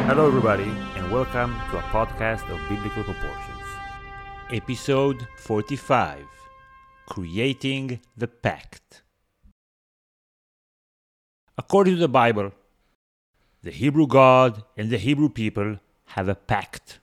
Hello, everybody, and welcome to a podcast of Biblical Proportions. Episode 45, Creating the Pact. According to the Bible, the Hebrew God and the Hebrew people have a pact.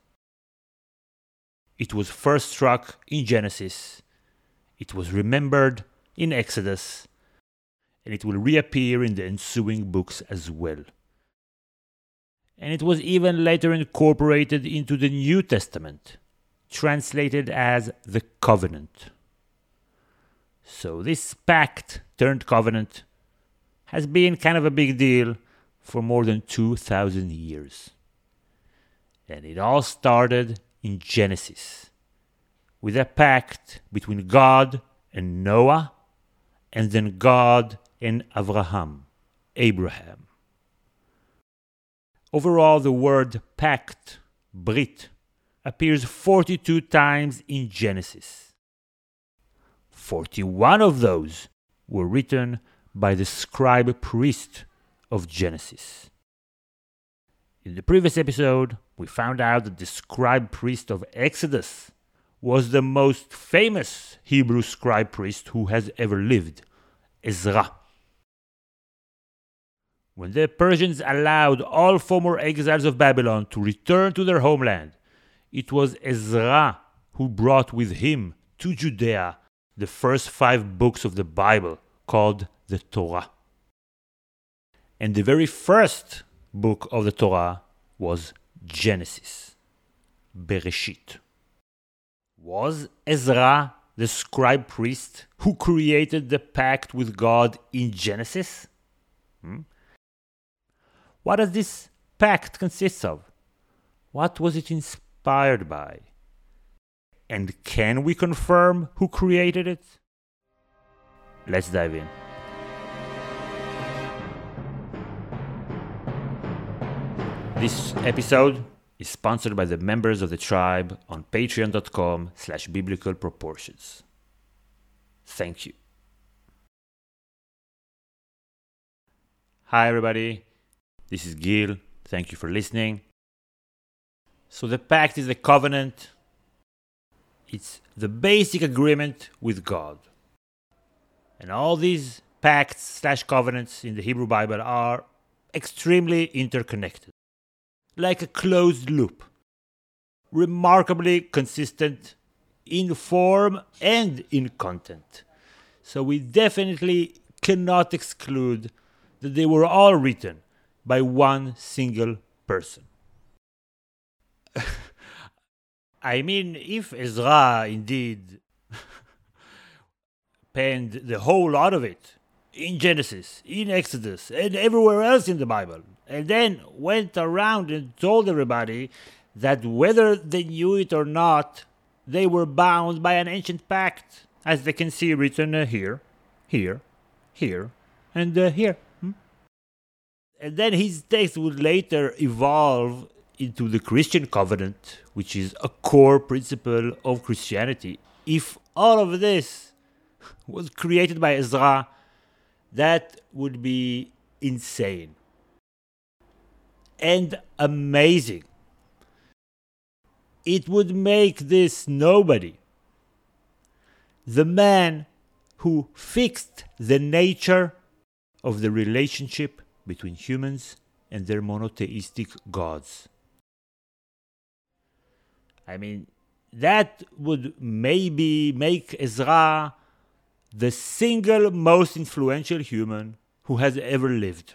It was first struck in Genesis, it was remembered in Exodus, and it will reappear in the ensuing books as well. And it was even later incorporated into the New Testament, translated as the Covenant. So this pact turned covenant has been kind of a big deal for more than 2,000 years. And it all started in Genesis, with a pact between God and Noah, and then God and Abraham. Overall, the word pact, Brit, appears 42 times in Genesis. 41 of those were written by the scribe priest of Genesis. In the previous episode, we found out that the scribe priest of Exodus was the most famous Hebrew scribe priest who has ever lived, Ezra. When the Persians allowed all former exiles of Babylon to return to their homeland, it was Ezra who brought with him to Judea the first 5 books of the Bible, called the Torah. And the very first book of the Torah was Genesis, Bereshit. Was Ezra the scribe priest who created the pact with God in Genesis? What does this pact consist of? What was it inspired by? And can we confirm who created it? Let's dive in. This episode is sponsored by the members of the tribe on patreon.com/biblicalproportions. Thank you. Hi everybody, this is Gil. Thank you for listening. So the pact is a covenant. It's the basic agreement with God. And all these pacts/covenants in the Hebrew Bible are extremely interconnected, like a closed loop, remarkably consistent in form and in content. So we definitely cannot exclude that they were all written by one single person. I mean, if Ezra indeed penned the whole lot of it in Genesis, in Exodus, and everywhere else in the Bible, and then went around and told everybody that whether they knew it or not, they were bound by an ancient pact, as they can see written here, and here. And then his text would later evolve into the Christian covenant, which is a core principle of Christianity. If all of this was created by Ezra, that would be insane and amazing. It would make this nobody the man who fixed the nature of the relationship between humans and their monotheistic gods. I mean, that would maybe make Ezra the single most influential human who has ever lived.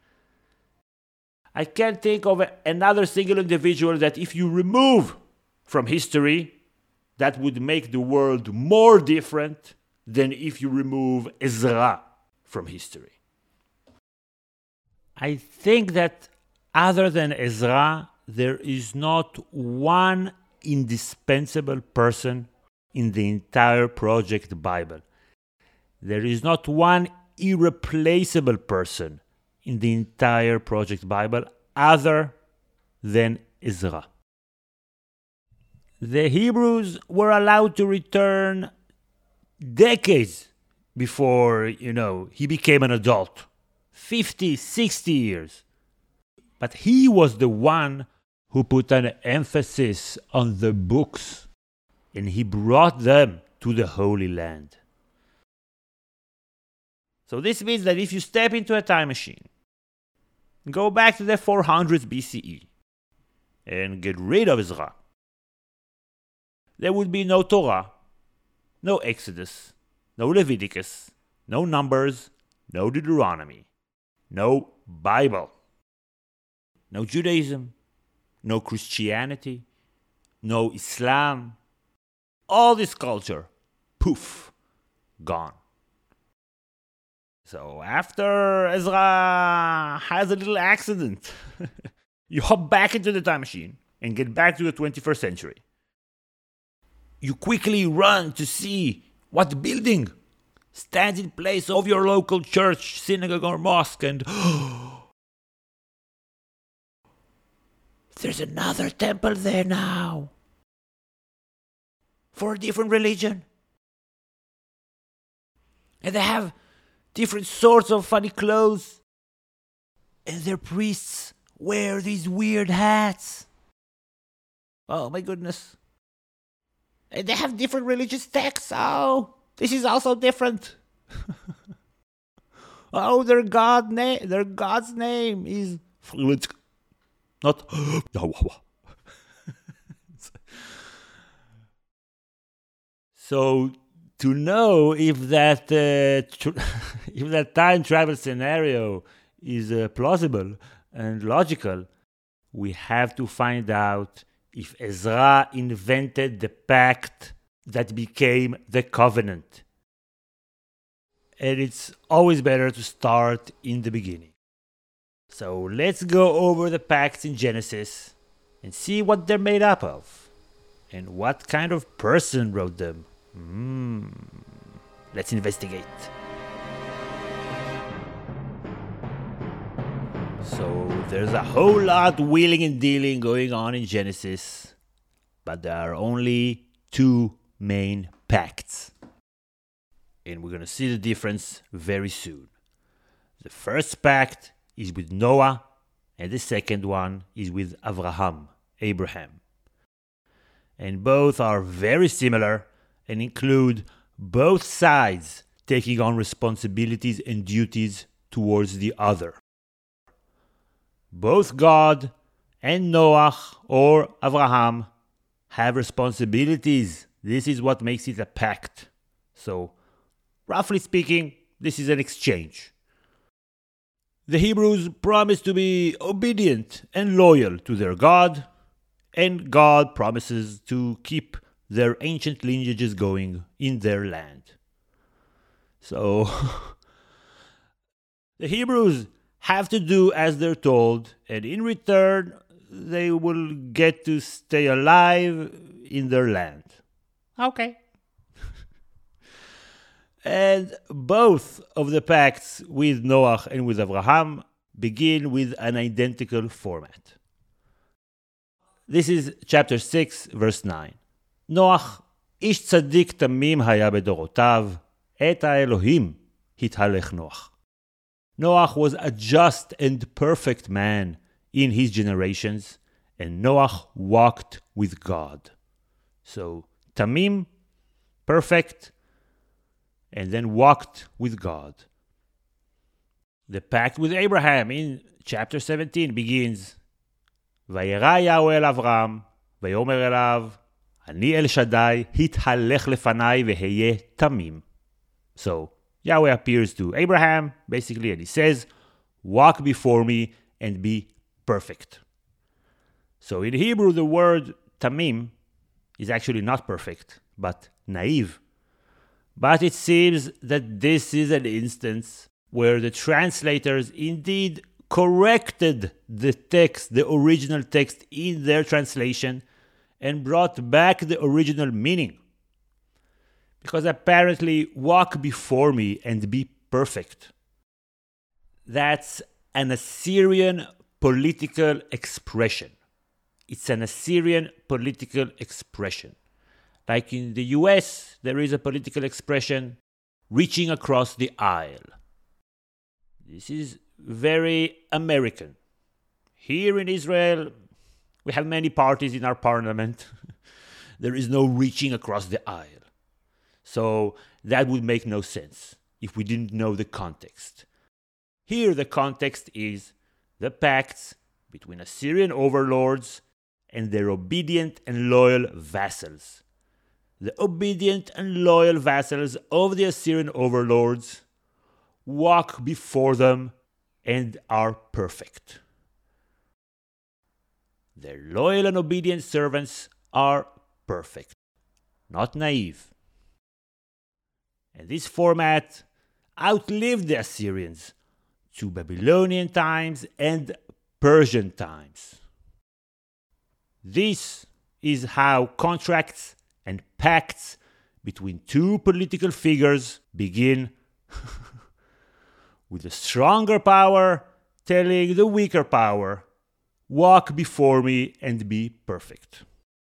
I can't think of another single individual that if you remove from history, that would make the world more different than if you remove Ezra from history. I think that other than Ezra, there is not one indispensable person in the entire Project Bible. There is not one irreplaceable person in the entire Project Bible other than Ezra. The Hebrews were allowed to return decades before, he became an adult. 50, 60 years. But he was the one who put an emphasis on the books, and he brought them to the Holy Land. So this means that if you step into a time machine, go back to the 400s BCE, and get rid of Ezra, there would be no Torah, no Exodus, no Leviticus, no Numbers, no Deuteronomy, no Bible, no Judaism, no Christianity, no Islam. All this culture, poof, gone. So after Ezra has a little accident, you hop back into the time machine and get back to the 21st century. You quickly run to see what building stands in place of your local church, synagogue, or mosque, and there's another temple there now for a different religion. And they have different sorts of funny clothes. And their priests wear these weird hats. Oh my goodness. And they have different religious texts. Oh, this is also different. Oh, their God's name is not So to know if that if that time travel scenario is plausible and logical, we have to find out if Ezra invented the pact that became the covenant. And it's always better to start in the beginning. So let's go over the pacts in Genesis and see what they're made up of and what kind of person wrote them. Let's investigate. So there's a whole lot wheeling and dealing going on in Genesis, but there are only two main pacts. And we're going to see the difference very soon. The first pact is with Noah, and the second one is with Abraham. And both are very similar and include both sides taking on responsibilities and duties towards the other. Both God and Noah or Abraham have responsibilities. This is what makes it a pact. So, roughly speaking, this is an exchange. The Hebrews promise to be obedient and loyal to their God, and God promises to keep their ancient lineages going in their land. So, the Hebrews have to do as they're told, and in return, they will get to stay alive in their land. Okay. And both of the pacts with Noah and with Abraham begin with an identical format. This is chapter 6, verse 9. Noach, איש צדיק תמים היה בדורותיו, את האלוהים התהלך נוח. Noach was a just and perfect man in his generations, and Noach walked with God. So, Tamim, perfect, and then walked with God. The pact with Abraham in chapter 17 begins, וירא יהוה אל אברהם, ויאמר אליו, אני אל שדי, התהלך לפניי והיה תמים. So, Yahweh appears to Abraham, basically, and he says, walk before me and be perfect. So in Hebrew, the word tamim is actually not perfect, but naive. But it seems that this is an instance where the translators indeed corrected the text, the original text in their translation, and brought back the original meaning. Because apparently, walk before me and be perfect. That's an Assyrian political expression. It's an Assyrian political expression. Like in the US, there is a political expression, reaching across the aisle. This is very American. Here in Israel, we have many parties in our parliament. There is no reaching across the aisle. So that would make no sense if we didn't know the context. Here the context is the pacts between Assyrian overlords and their obedient and loyal vassals. The obedient and loyal vassals of the Assyrian overlords walk before them and are perfect. Their loyal and obedient servants are perfect, not naive. And this format outlived the Assyrians to Babylonian times and Persian times. This is how contracts and pacts between two political figures begin, with the stronger power telling the weaker power, "Walk before me and be perfect."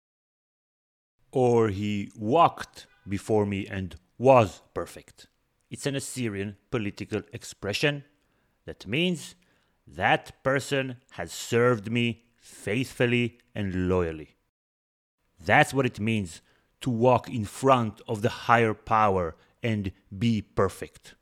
Or he walked before me and was perfect. It's an Assyrian political expression that means that person has served me faithfully and loyally. That's what it means to walk in front of the higher power and be perfect.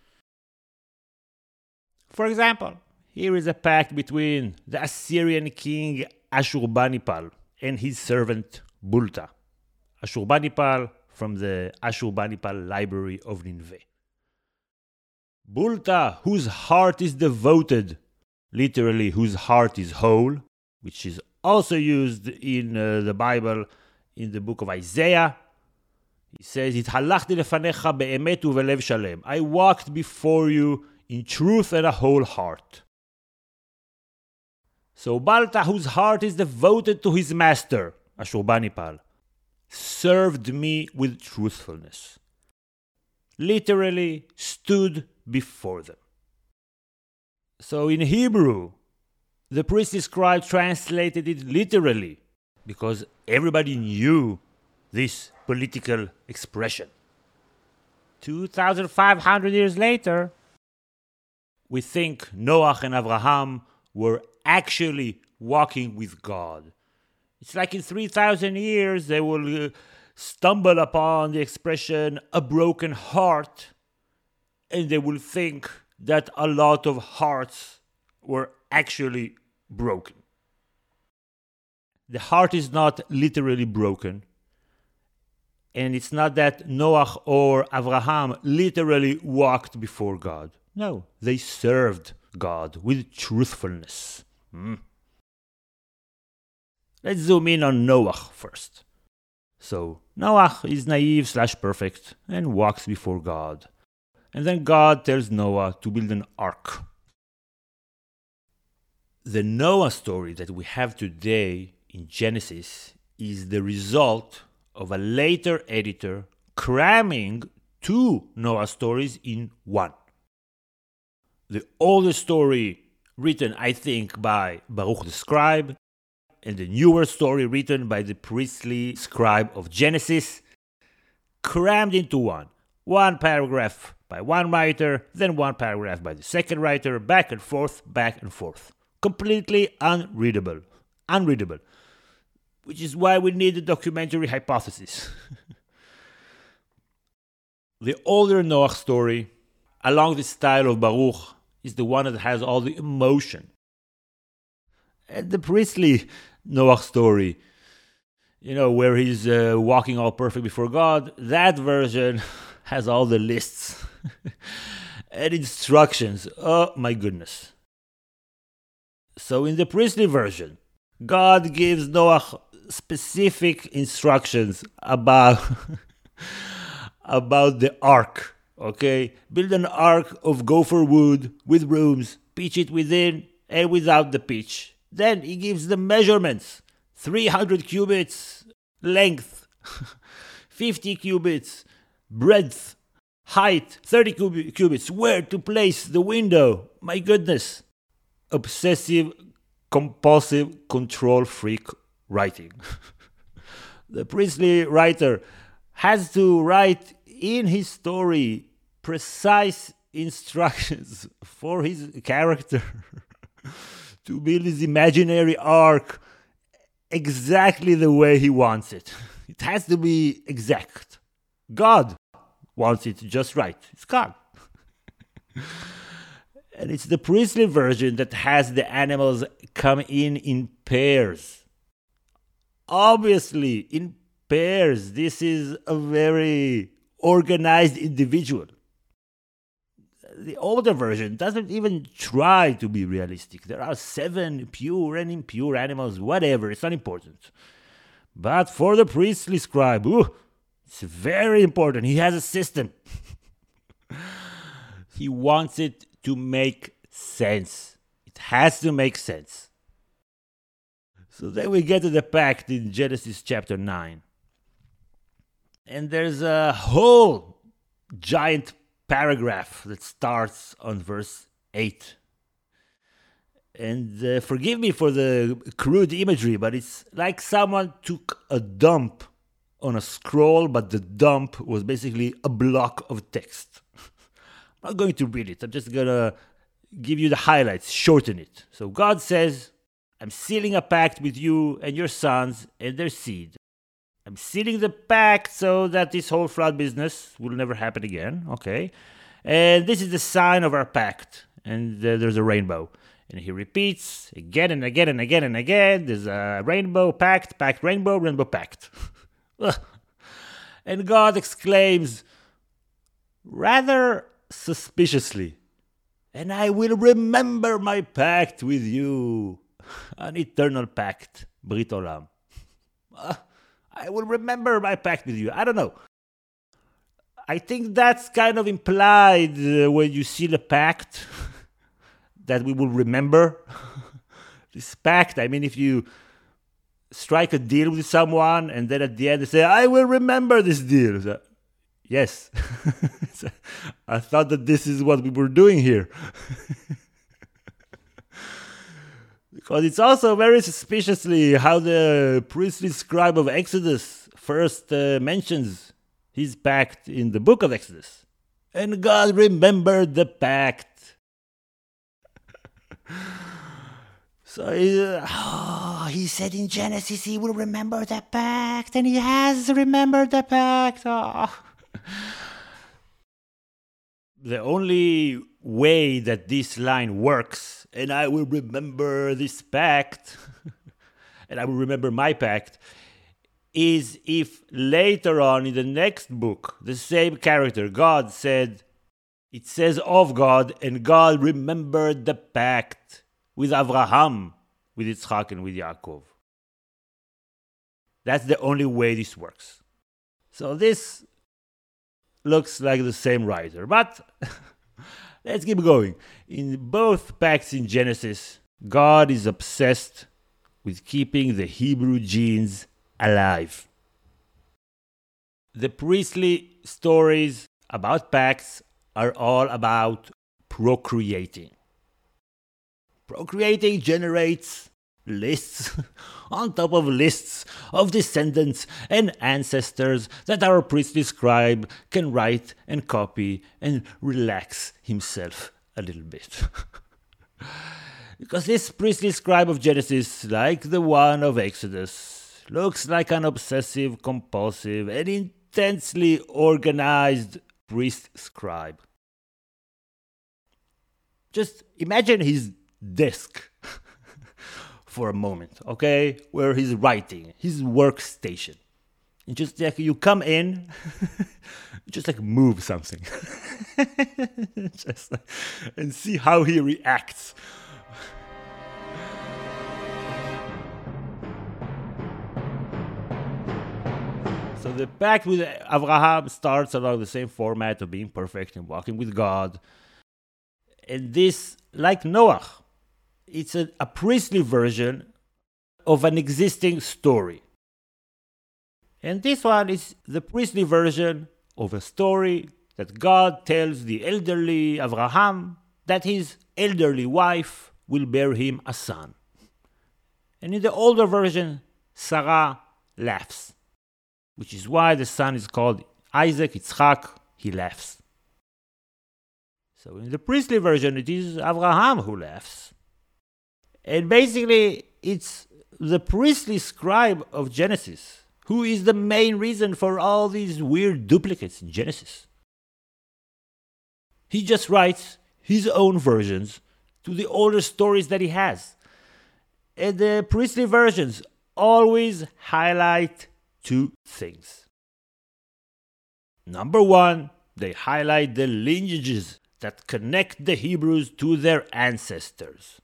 For example, here is a pact between the Assyrian king Ashurbanipal and his servant Bulta. Ashurbanipal from the Ashurbanipal Library of Nineveh. Bulta, whose heart is devoted, literally whose heart is whole, which is also used in the Bible in the book of Isaiah. He says, "Ithalachti lefanecha be'emet u'velev shalem." I walked before you in truth and a whole heart. So Balta, whose heart is devoted to his master, Ashurbanipal, served me with truthfulness. Literally stood before them. So in Hebrew, the priestly scribe translated it literally because everybody knew this political expression. 2,500 years later, we think Noach and Abraham were actually walking with God. It's like in 3,000 years they will stumble upon the expression "a broken heart," and they will think that a lot of hearts were actually broken. The heart is not literally broken, and it's not that Noach or Abraham literally walked before God. No, they served God with truthfulness. Let's zoom in on Noach first. So, Noach is naive/perfect and walks before God. And then God tells Noah to build an ark. The Noah story that we have today in Genesis is the result of a later editor cramming two Noah stories in one. The older story written, I think, by Baruch the scribe, and the newer story written by the priestly scribe of Genesis, crammed into one. One paragraph by one writer, then one paragraph by the second writer, back and forth, Completely unreadable. Which is why we need the documentary hypothesis. The older Noach story, along the style of Baruch, is the one that has all the emotion. And the priestly Noach story, where he's walking all perfect before God, that version has all the lists and instructions. Oh my goodness. So in the priestly version, God gives Noach specific instructions about the ark. Okay, build an ark of gopher wood with rooms, pitch it within and without the pitch. Then he gives the measurements: 300 cubits length, 50 cubits breadth, height, 30 cubits, where to place the window. My goodness. Obsessive, compulsive, control freak writing. The priestly writer has to write in his story precise instructions for his character to build his imaginary ark exactly the way he wants it. It has to be exact. God wants it just right. It's God. And it's the priestly version that has the animals come in pairs. Obviously, in pairs, this is a very organized individual. The older version doesn't even try to be realistic. There are 7 pure and impure animals, whatever, it's not important. But for the priestly scribe, it's very important. He has a system. He wants it to make sense. It has to make sense. So then we get to the pact in Genesis chapter 9. And there's a whole giant paragraph that starts on verse 8. And forgive me for the crude imagery, but it's like someone took a dump on a scroll, but the dump was basically a block of text. I'm not going to read it. I'm just going to give you the highlights, shorten it. So God says, I'm sealing a pact with you and your sons and their seed. I'm sealing the pact so that this whole flood business will never happen again. Okay. And this is the sign of our pact. And there's a rainbow. And he repeats again and again and again and again. There's a rainbow, pact, pact, rainbow, rainbow, pact. And God exclaims, rather suspiciously, and I will remember my pact with you, an eternal pact, Brit Olam. I will remember my pact with you. I don't know. I think that's kind of implied when you seal a pact that we will remember this pact. I mean, if you strike a deal with someone and then at the end they say, I will remember this deal. So, yes. I thought that this is what we were doing here. Because it's also very suspiciously how the priestly scribe of Exodus first mentions his pact in the book of Exodus. And God remembered the pact. So he said in Genesis he will remember the pact, and he has remembered the pact. The only way that this line works, and I will remember this pact, and I will remember my pact, is if later on in the next book, the same character, God said, it says of God, and God remembered the pact with Abraham, with Yitzchak, and with Yaakov. That's the only way this works. So this looks like the same writer, but let's keep going. In both pacts in Genesis, God is obsessed with keeping the Hebrew genes alive. The priestly stories about pacts are all about procreating. Procreating generates lists on top of lists of descendants and ancestors that our priestly scribe can write and copy and relax himself a little bit. Because this priestly scribe of Genesis, like the one of Exodus, looks like an obsessive, compulsive, and intensely organized priest scribe. Just imagine his desk for a moment, okay, where he's writing, his workstation. And just like you come in, just like move something. Just and see how he reacts. So the pact with Abraham starts along the same format of being perfect and walking with God. And this, like Noah, it's a priestly version of an existing story. And this one is the priestly version of a story that God tells the elderly Abraham that his elderly wife will bear him a son. And in the older version, Sarah laughs, which is why the son is called Isaac, Yitzchak, he laughs. So in the priestly version, it is Abraham who laughs. And basically, it's the priestly scribe of Genesis who is the main reason for all these weird duplicates in Genesis. He just writes his own versions to the older stories that he has. And the priestly versions always highlight two things. Number one, they highlight the lineages that connect the Hebrews to their ancestors.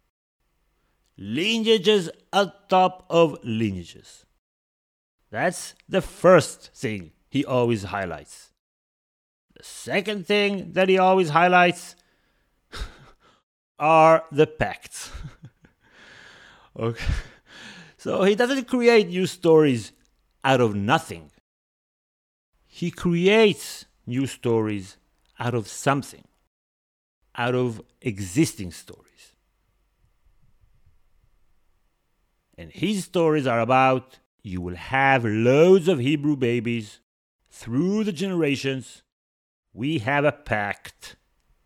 Lineages on top of lineages. That's the first thing he always highlights. The second thing that he always highlights are the pacts. Okay. So he doesn't create new stories out of nothing. He creates new stories out of something, out of existing stories. And his stories are about you will have loads of Hebrew babies through the generations. We have a pact.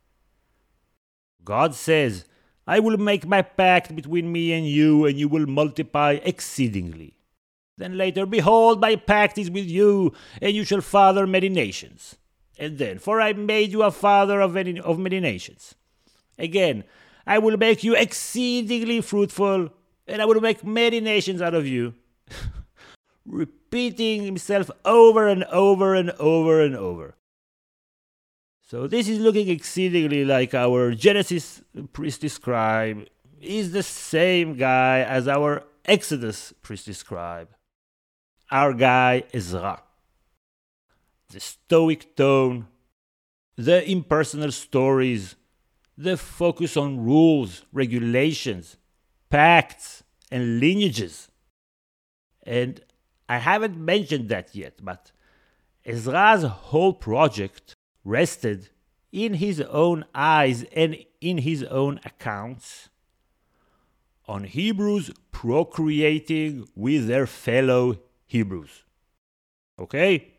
God says, I will make my pact between me and you will multiply exceedingly. Then later, behold, my pact is with you, and you shall father many nations. And then, for I made you a father of many nations. Again, I will make you exceedingly fruitful, and I will make many nations out of you. Repeating himself over and over and over and over. So this is looking exceedingly like our Genesis priestly scribe is the same guy as our Exodus priestly scribe. Our guy Ezra. The stoic tone, the impersonal stories, the focus on rules, regulations, pacts, and lineages. And I haven't mentioned that yet, but Ezra's whole project rested in his own eyes and in his own accounts on Hebrews procreating with their fellow Hebrews. Okay?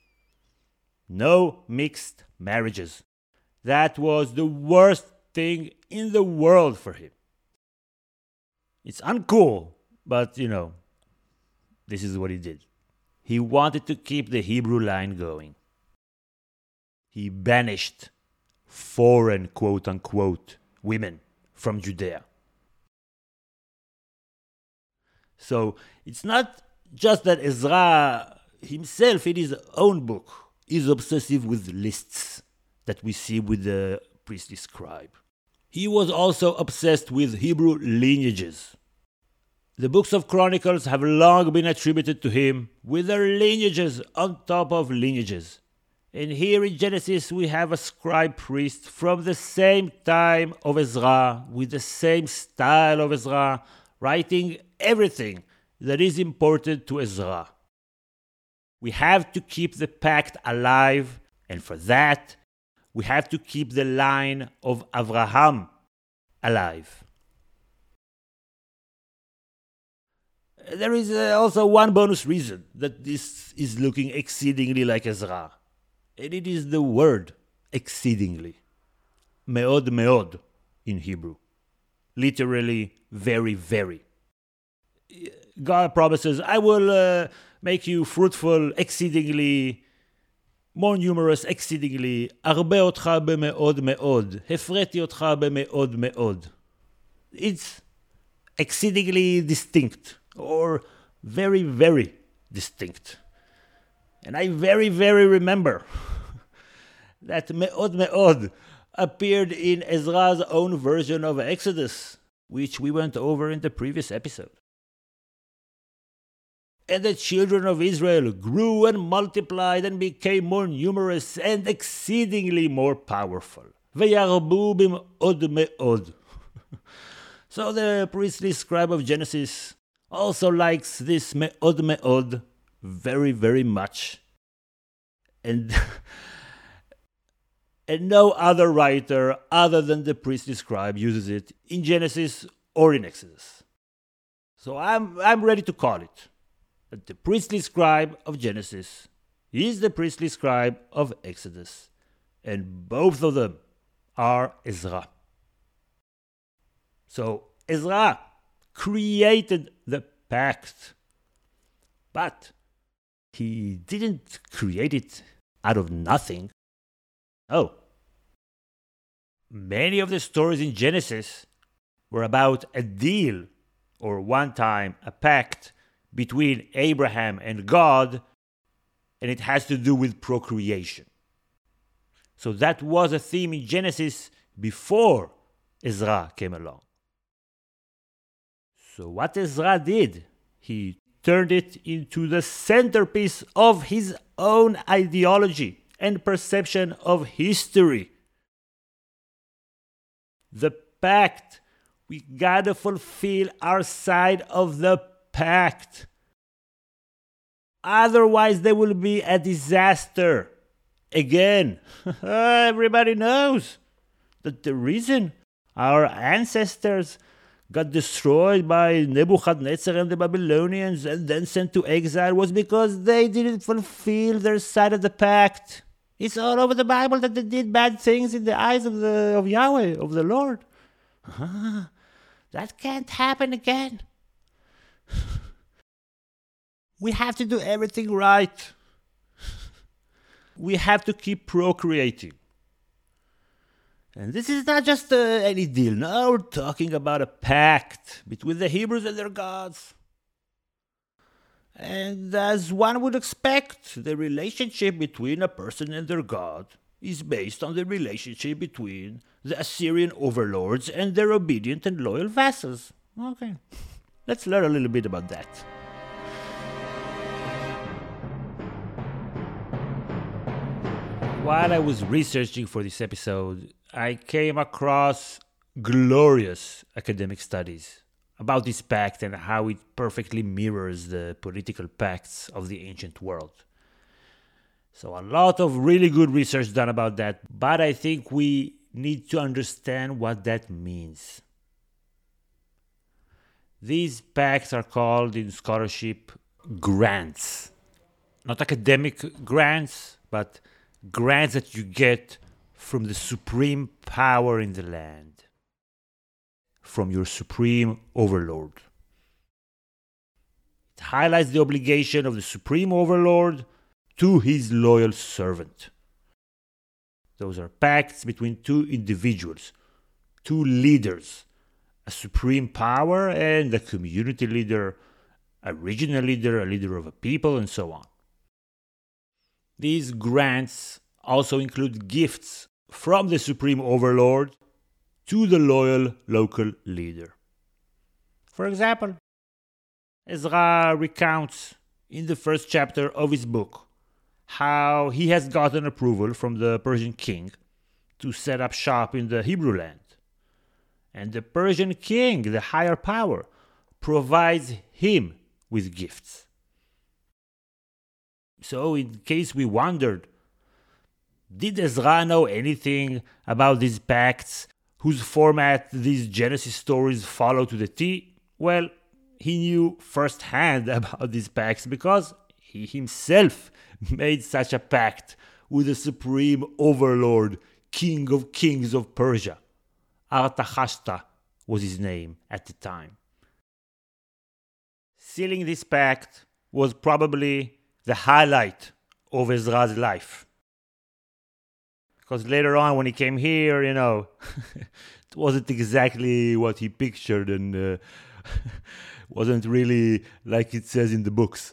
No mixed marriages. That was the worst thing in the world for him. It's uncool, but this is what he did. He wanted to keep the Hebrew line going. He banished foreign, quote-unquote, women from Judea. So it's not just that Ezra himself, in his own book, is obsessive with lists that we see with the priestly scribe. He was also obsessed with Hebrew lineages. The books of Chronicles have long been attributed to him with their lineages on top of lineages. And here in Genesis we have a scribe priest from the same time of Ezra, with the same style of Ezra, writing everything that is important to Ezra. We have to keep the pact alive, and for that, we have to keep the line of Abraham alive. There is also one bonus reason that this is looking exceedingly like Ezra, and it is the word exceedingly. Meod meod in Hebrew. Literally, very, very. God promises, I will make you fruitful exceedingly, more numerous exceedingly. הרבה אותך במאוד מאוד. הפרתי אותך במאוד מאוד. It's exceedingly distinct, or very, very distinct. And I very, very remember that meod meod appeared in Ezra's own version of Exodus, which we went over in the previous episode. And the children of Israel grew and multiplied and became more numerous and exceedingly more powerful. וירבו במאוד מאוד. So the priestly scribe of Genesis also likes this meod meod very, very much. And no other writer other than the priestly scribe uses it in Genesis or in Exodus. So I'm ready to call it. That the priestly scribe of Genesis is the priestly scribe of Exodus. And both of them are Ezra. So Ezra created the pact. But he didn't create it out of nothing. Oh. Many of the stories in Genesis were about a deal, or one time a pact, between Abraham and God, and it has to do with procreation. So that was a theme in Genesis before Ezra came along. So what Ezra did, he turned it into the centerpiece of his own ideology and perception of history. The pact. We gotta fulfill our side of the pact. Otherwise, there will be a disaster. Again, everybody knows that the reason our ancestors got destroyed by Nebuchadnezzar and the Babylonians and then sent to exile was because they didn't fulfill their side of the pact. It's all over the Bible that they did bad things in the eyes of Yahweh, of the Lord. That can't happen again. We have to do everything right. We have to keep procreating. And this is not just any deal. No, we're talking about a pact between the Hebrews and their gods. And as one would expect, the relationship between a person and their god is based on the relationship between the Assyrian overlords and their obedient and loyal vassals. Okay, let's learn a little bit about that. While I was researching for this episode, I came across glorious academic studies about this pact and how it perfectly mirrors the political pacts of the ancient world. So a lot of really good research done about that, but I think we need to understand what that means. These pacts are called in scholarship grants. Not academic grants, but grants that you get from the supreme power in the land, from your supreme overlord. It highlights the obligation of the supreme overlord to his loyal servant. Those are pacts between two individuals, two leaders, a supreme power and a community leader, a regional leader, a leader of a people, and so on. These grants also include gifts from the supreme overlord to the loyal local leader. For example, Ezra recounts in the first chapter of his book how he has gotten approval from the Persian king to set up shop in the Hebrew land. And the Persian king, the higher power, provides him with gifts. So, in case we wondered, did Ezra know anything about these pacts whose format these Genesis stories follow to the T? Well, he knew firsthand about these pacts because he himself made such a pact with the supreme overlord, king of kings of Persia. Artahashta was his name at the time. Sealing this pact was probably the highlight of Ezra's life. Because later on, when he came here, it wasn't exactly what he pictured and wasn't really like it says in the books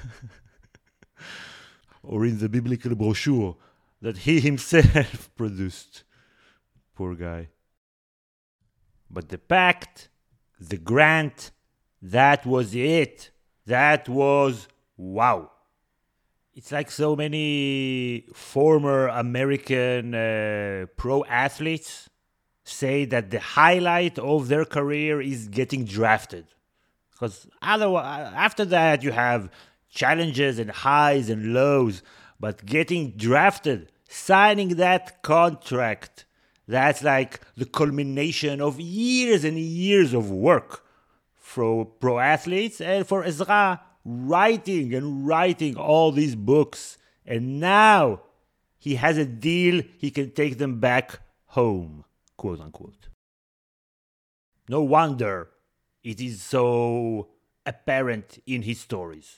or in the biblical brochure that he himself produced. Poor guy. But the pact, the grant, that was it. That was wow. It's like so many former American pro athletes say that the highlight of their career is getting drafted. Because after that, you have challenges and highs and lows. But getting drafted, signing that contract, that's like the culmination of years and years of work for pro athletes and for Ezra, writing all these books. And now he has a deal, he can take them back home, quote unquote. No wonder it is so apparent in his stories.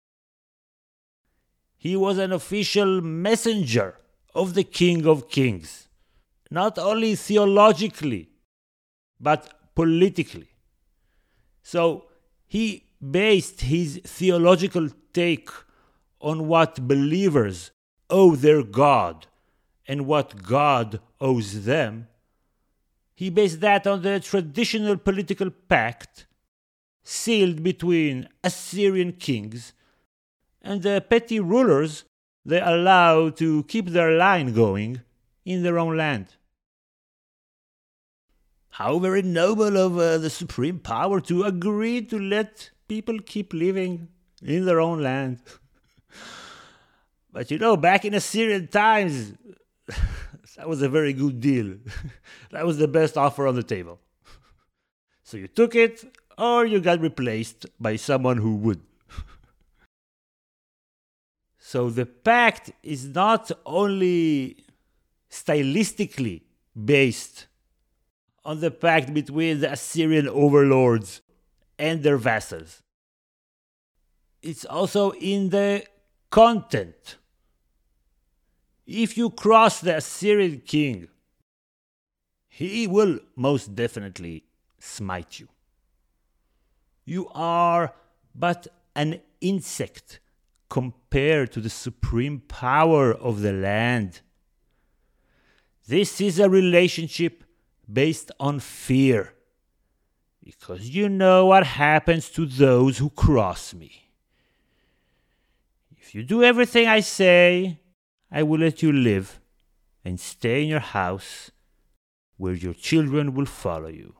He was an official messenger of the King of Kings, not only theologically, but politically. So he based his theological take on what believers owe their God and what God owes them. He based that on the traditional political pact sealed between Assyrian kings and the petty rulers they allow to keep their line going in their own land. How very noble of the supreme power to agree to let people keep living in their own land. But back in Assyrian times, that was a very good deal. That was the best offer on the table. So you took it, or you got replaced by someone who would. So the pact is not only stylistically based on the pact between the Assyrian overlords and their vassals. It's also in the content. If you cross the Assyrian king, he will most definitely smite you. You are but an insect compared to the supreme power of the land. This is a relationship based on fear, because you know what happens to those who cross me. If you do everything I say, I will let you live and stay in your house where your children will follow you.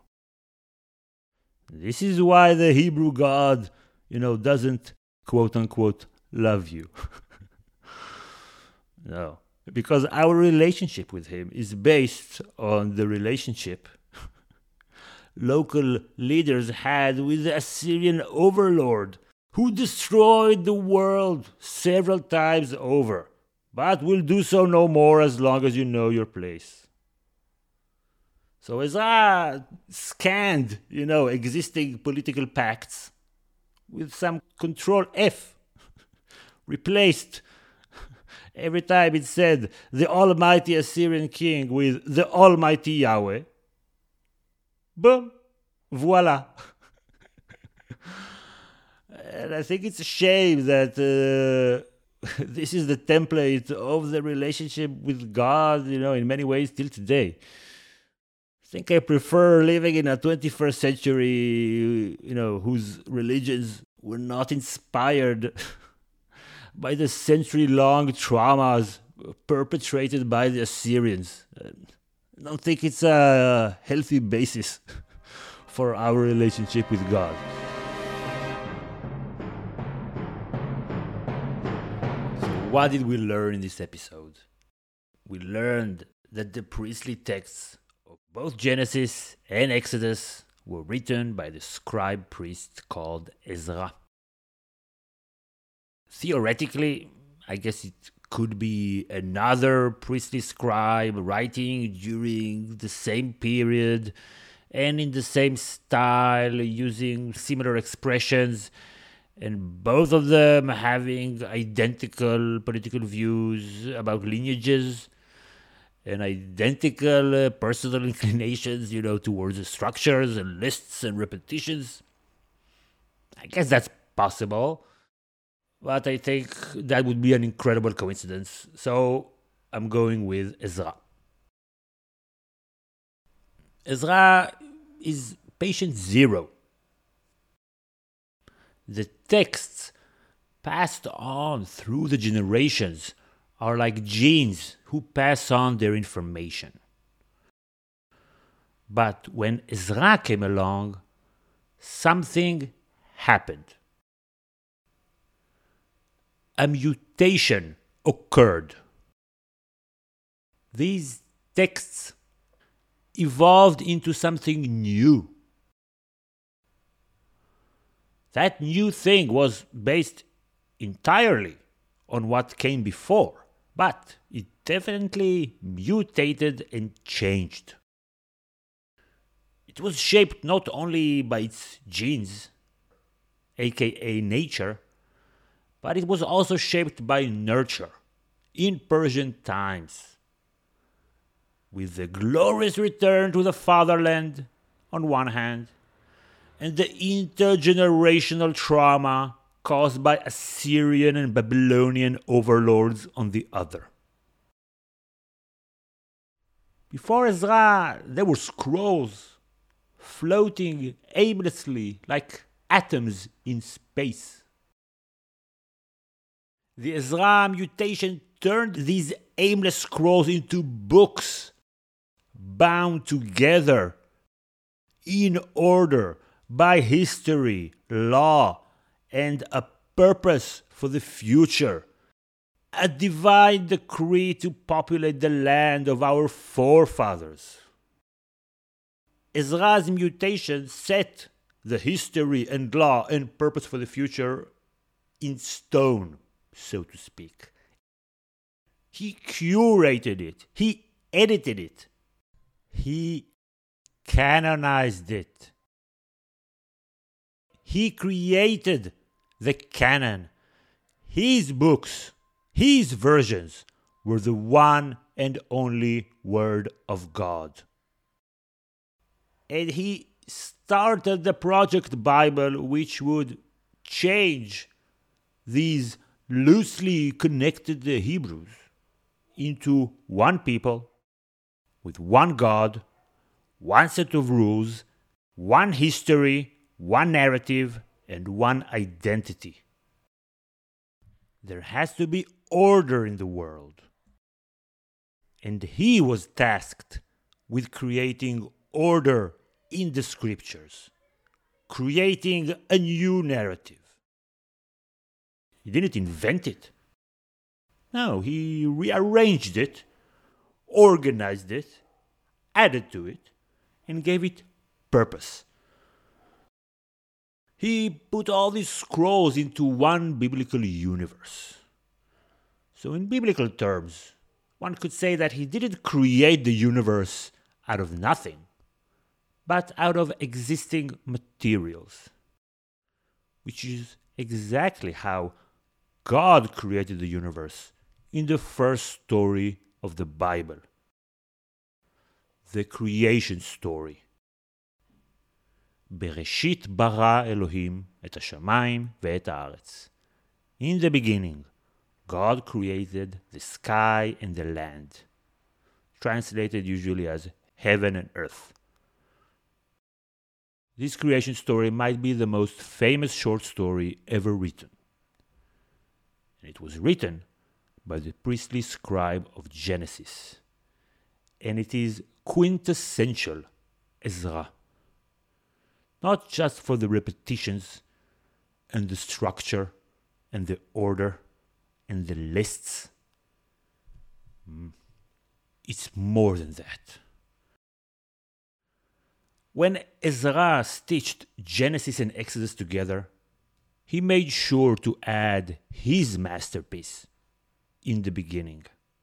This is why the Hebrew God, doesn't quote unquote love you. No, because our relationship with him is based on the relationship local leaders had with the Assyrian overlord who destroyed the world several times over, but will do so no more as long as you know your place. So Ezra scanned, existing political pacts with some Control F, replaced every time it said the Almighty Assyrian King with the Almighty Yahweh. Boom, voila. And I think it's a shame that this is the template of the relationship with God, in many ways till today. I think I prefer living in a 21st century, whose religions were not inspired by the century-long traumas perpetrated by the Assyrians. I don't think it's a healthy basis for our relationship with God. So what did we learn in this episode? We learned that the priestly texts of both Genesis and Exodus were written by the scribe priest called Ezra. Theoretically, I guess it could be another priestly scribe writing during the same period and in the same style, using similar expressions, and both of them having identical political views about lineages and identical personal inclinations, towards the structures and lists and repetitions. I guess that's possible, but I think that would be an incredible coincidence. So I'm going with Ezra. Ezra is patient zero. The texts passed on through the generations are like genes who pass on their information. But when Ezra came along, something happened. A mutation occurred. These texts evolved into something new. That new thing was based entirely on what came before, but it definitely mutated and changed. It It was shaped not only by its genes, aka nature, but it was also shaped by nurture in Persian times. With the glorious return to the fatherland on one hand, and the intergenerational trauma caused by Assyrian and Babylonian overlords on the other. Before Ezra, there were scrolls floating aimlessly like atoms in space. The Ezra mutation turned these aimless scrolls into books, bound together, in order, by history, law, and a purpose for the future. A divine decree to populate the land of our forefathers. Ezra's mutation set the history and law and purpose for the future in stone, so to speak. He curated it. He edited it. He canonized it. He created the canon. His books, his versions were the one and only Word of God. And he started the Project Bible, which would change these loosely connected Hebrews into one people, with one God, one set of rules, one history, one narrative, and one identity. There has to be order in the world. And he was tasked with creating order in the scriptures, creating a new narrative. He didn't invent it. No, he rearranged it, organized it, added to it, and gave it purpose. He put all these scrolls into one biblical universe. So in biblical terms, one could say that he didn't create the universe out of nothing, but out of existing materials, which is exactly how God created the universe in the first story of the Bible, the creation story. בראשית ברא אלוהים את השמיים ואת הארץ. In the beginning, God created the sky and the land, translated usually as heaven and earth. This creation story might be the most famous short story ever written. And it was written by the priestly scribe of Genesis. And it is quintessential Ezra. Not just for the repetitions and the structure and the order and the lists. It's more than that. When Ezra stitched Genesis and Exodus together, he made sure to add his masterpiece in the beginning,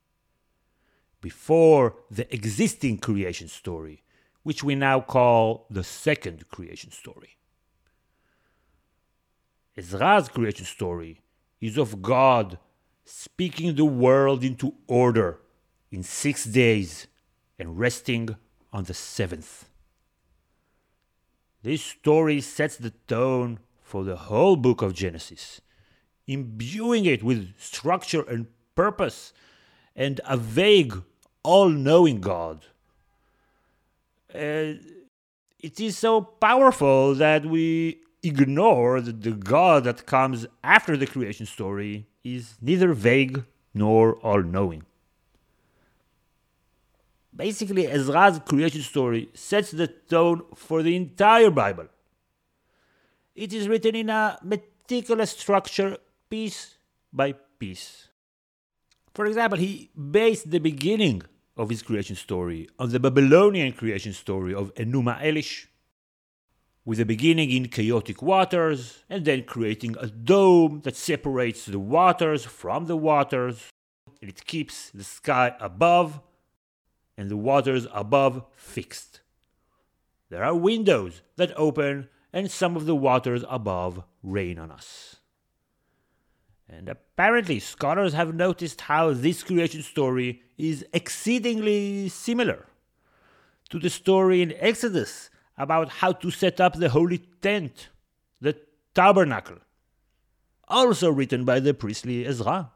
before the existing creation story, which we now call the second creation story. Ezra's creation story is of God speaking the world into order in 6 days and resting on the seventh. This story sets the tone for the whole book of Genesis, imbuing it with structure and purpose and a vague, all-knowing God. It is so powerful that we ignore that the God that comes after the creation story is neither vague nor all-knowing. Basically, Ezra's creation story sets the tone for the entire Bible. It is written in a meticulous structure, piece by piece. For example, he based the beginning of his creation story on the Babylonian creation story of Enuma Elish, with the beginning in chaotic waters, and then creating a dome that separates the waters from the waters, and it keeps the sky above and the waters above fixed. There are windows that open, and some of the waters above rain on us. And apparently, scholars have noticed how this creation story is exceedingly similar to the story in Exodus about how to set up the holy tent, the tabernacle, also written by the priestly Ezra.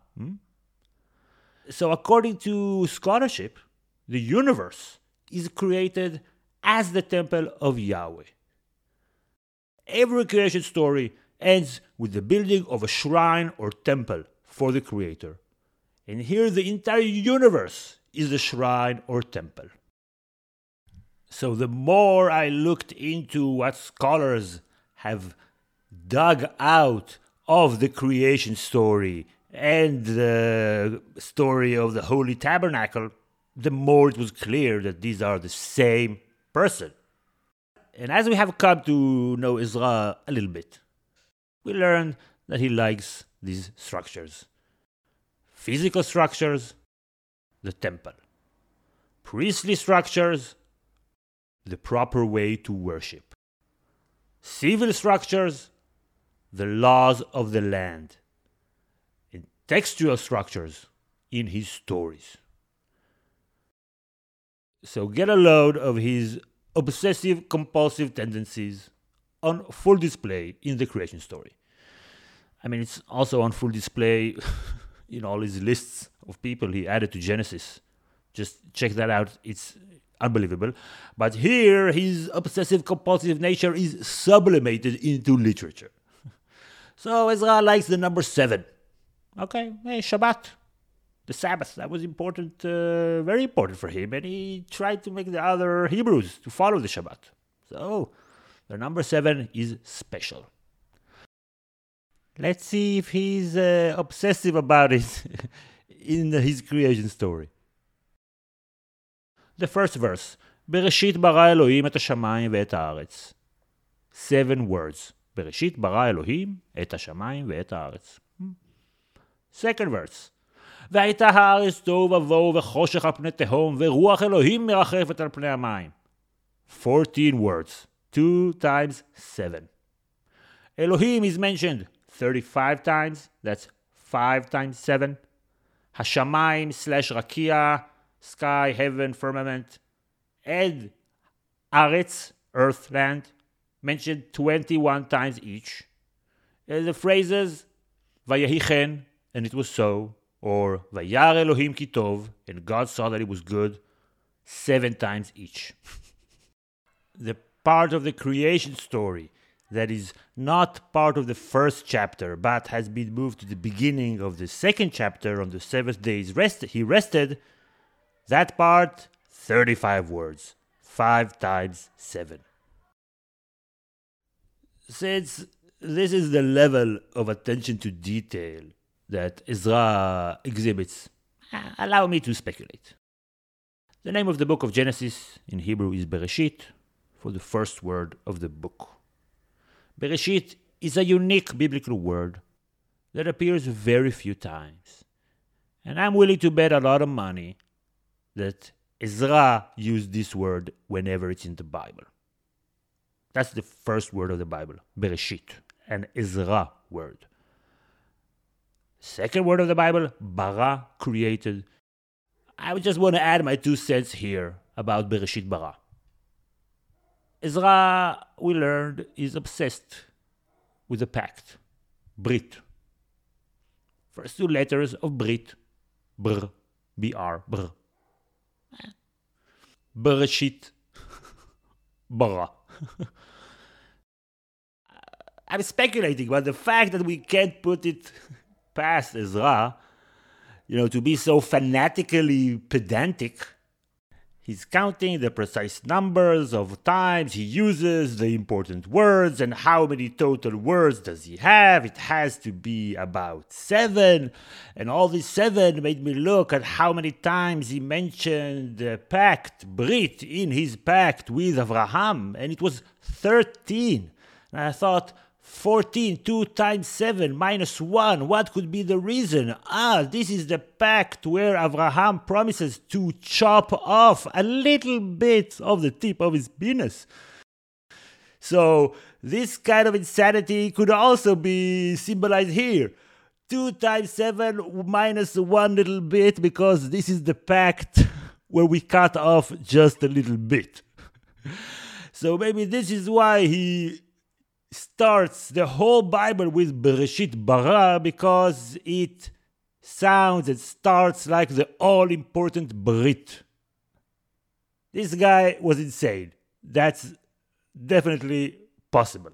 So according to scholarship, the universe is created as the temple of Yahweh. Every creation story ends with the building of a shrine or temple for the Creator. And here the entire universe is the shrine or temple. So the more I looked into what scholars have dug out of the creation story and the story of the Holy Tabernacle, the more it was clear that these are the same person. And as we have come to know Ezra a little bit, we learn that he likes these structures. Physical structures, the temple. Priestly structures, the proper way to worship. Civil structures, the laws of the land. And textual structures in his stories. So get a load of his obsessive compulsive tendencies on full display in the creation story. I mean, it's also on full display in all his lists of people he added to Genesis. Just check that out. It's unbelievable. But here, his obsessive compulsive nature is sublimated into literature. So Ezra likes the number 7. Okay, hey, Shabbat. The Sabbath, that was important, very important for him, and he tried to make the other Hebrews to follow the Shabbat. So, the number 7 is special. Let's see if he's obsessive about it in his creation story. The first verse, בראשית ברא אלוהים את השמיים ואת הארץ. 7 words. בראשית ברא אלוהים את השמיים ואת הארץ. Second verse, והייתה הארץ תוהו ובוהו וחושך על פני תהום ורוח אלוהים מרחפת על פני המים. 14 words, 2 times 7. Elohim is mentioned 35 times, that's 5 times 7. השמיים / רקיע, sky, heaven, firmament. And ארץ, earth, land, mentioned 21 times each. The phrases, ויהי כן, and it was so, or Vayar Elohim ki tov, and God saw that it was good, 7 times each. The part of the creation story that is not part of the first chapter, but has been moved to the beginning of the second chapter on the 7th day he rested, that part, 35 words, 5 times 7. Since this is the level of attention to detail that Ezra exhibits, allow me to speculate. The name of the book of Genesis in Hebrew is Bereshit, for the first word of the book. Bereshit is a unique biblical word that appears very few times. And I'm willing to bet a lot of money that Ezra used this word whenever it's in the Bible. That's the first word of the Bible, Bereshit, an Ezra word. Second word of the Bible, bara, created. I just want to add my 2 cents here about Bereshit bara. Ezra, we learned, is obsessed with the pact, Brit. First 2 letters of Brit, Br, B-R, Br. Bereshit bara. I'm speculating, but the fact that we can't put it past Ezra, to be so fanatically pedantic, he's counting the precise numbers of times he uses the important words and how many total words does he have. It has to be about 7, and all these 7 made me look at how many times he mentioned the pact, Brit, in his pact with Avraham, and it was 13. And I thought, 14, 2 times 7 minus 1. What could be the reason? This is the pact where Avraham promises to chop off a little bit of the tip of his penis So this kind of insanity could also be symbolized here. 2 times 7 minus 1 little bit, because this is the pact where we cut off just a little bit. So maybe this is why he starts the whole Bible with Bereshit bara, because it sounds and starts like the all-important Brit. This guy was insane. That's definitely possible.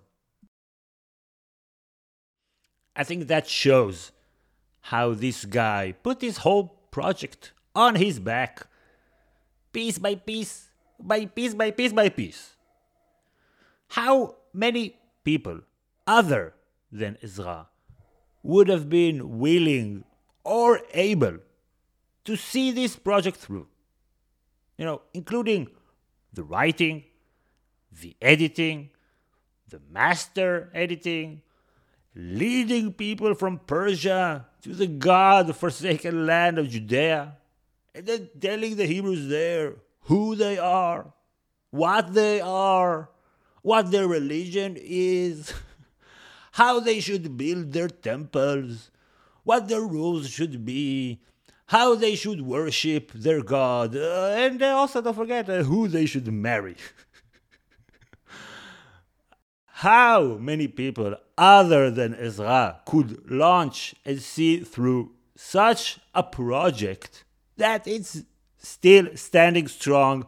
I think that shows how this guy put his whole project on his back, piece by piece, by piece by piece by piece. How many people other than Ezra would have been willing or able to see this project through? Including the writing, the editing, the master editing, leading people from Persia to the God-forsaken land of Judea, and then telling the Hebrews there who they are, what their religion is, how they should build their temples, what their rules should be, how they should worship their God, and also don't forget who they should marry. How many people other than Ezra could launch and see through such a project that it's still standing strong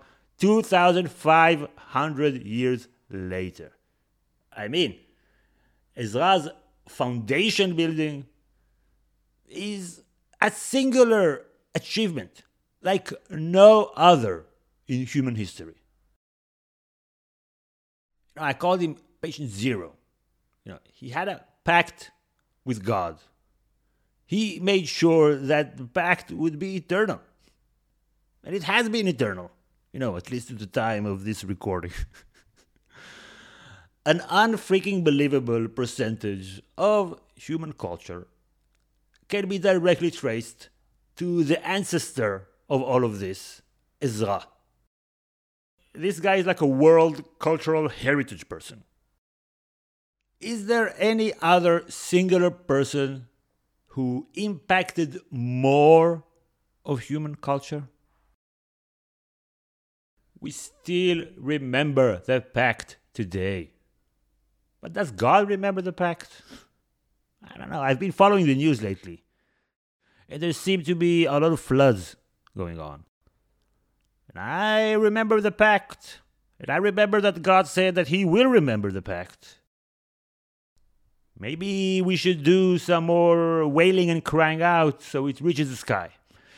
2,500 years later? I mean, Ezra's foundation building is a singular achievement like no other in human history. I called him patient zero. He had a pact with God. He made sure that the pact would be eternal. And it has been eternal, at least at the time of this recording. An unfreaking believable percentage of human culture can be directly traced to the ancestor of all of this, Ezra. This guy is like a world cultural heritage person. Is there any other singular person who impacted more of human culture? We still remember the pact today. But does God remember the pact? I don't know. I've been following the news lately, and there seem to be a lot of floods going on. And I remember the pact, and I remember that God said that He will remember the pact. Maybe we should do some more wailing and crying out so it reaches the sky.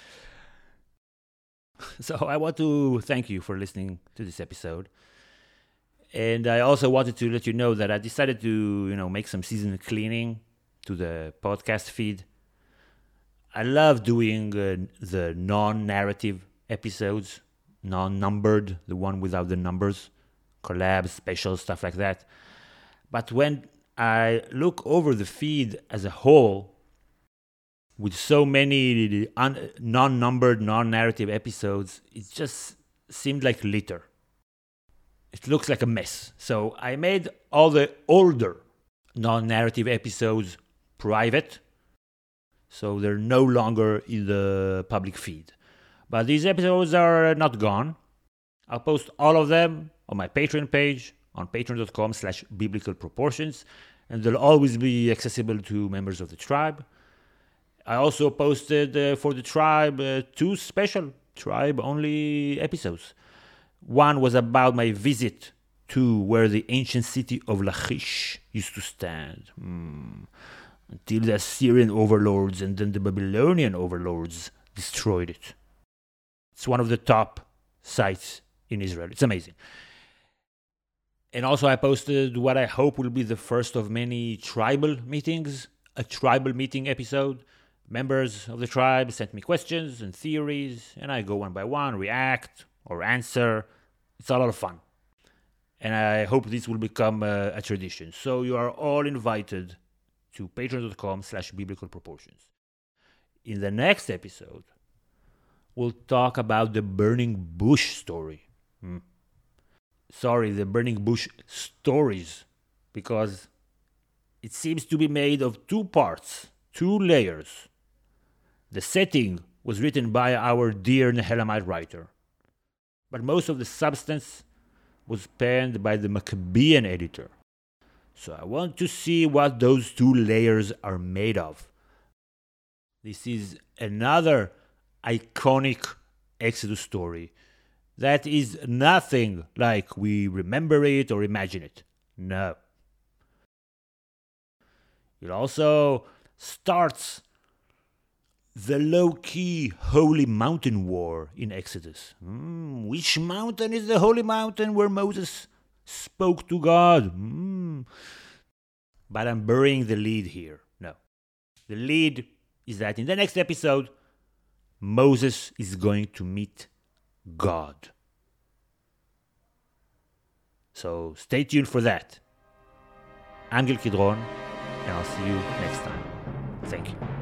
So I want to thank you for listening to this episode. And I also wanted to let you know that I decided to, make some season cleaning to the podcast feed. I love doing the non-narrative episodes, non-numbered, the one without the numbers, collabs, specials, stuff like that. But when I look over the feed as a whole, with so many non-numbered, non-narrative episodes, it just seemed like litter. It looks like a mess. So I made all the older non-narrative episodes private, so they're no longer in the public feed. But these episodes are not gone. I'll post all of them on my Patreon page, on patreon.com/biblicalproportions, and they'll always be accessible to members of the tribe. I also posted for the tribe 2 special tribe-only episodes. One was about my visit to where the ancient city of Lachish used to stand, until the Assyrian overlords and then the Babylonian overlords destroyed it. It's one of the top sites in Israel. It's amazing. And also I posted what I hope will be the first of many tribal meetings, a tribal meeting episode. Members of the tribe sent me questions and theories, and I go one by one, react or answer. It's a lot of fun. And I hope this will become a tradition. So you are all invited to patreon.com/biblicalproportions. In the next episode, we'll talk about the burning bush story. the Burning Bush stories, because it seems to be made of two parts, two layers. The setting was written by our dear Nehelamite writer, but most of the substance was penned by the Maccabean editor. So I want to see what those two layers are made of. This is another iconic Exodus story that is nothing like we remember it or imagine it. No. It also starts the low-key Holy Mountain War in Exodus. Which mountain is the Holy Mountain where Moses spoke to God? But I'm burying the lead here. No. The lead is that in the next episode, Moses is going to meet God. So stay tuned for that. I'm Gil Kidron, and I'll see you next time. Thank you.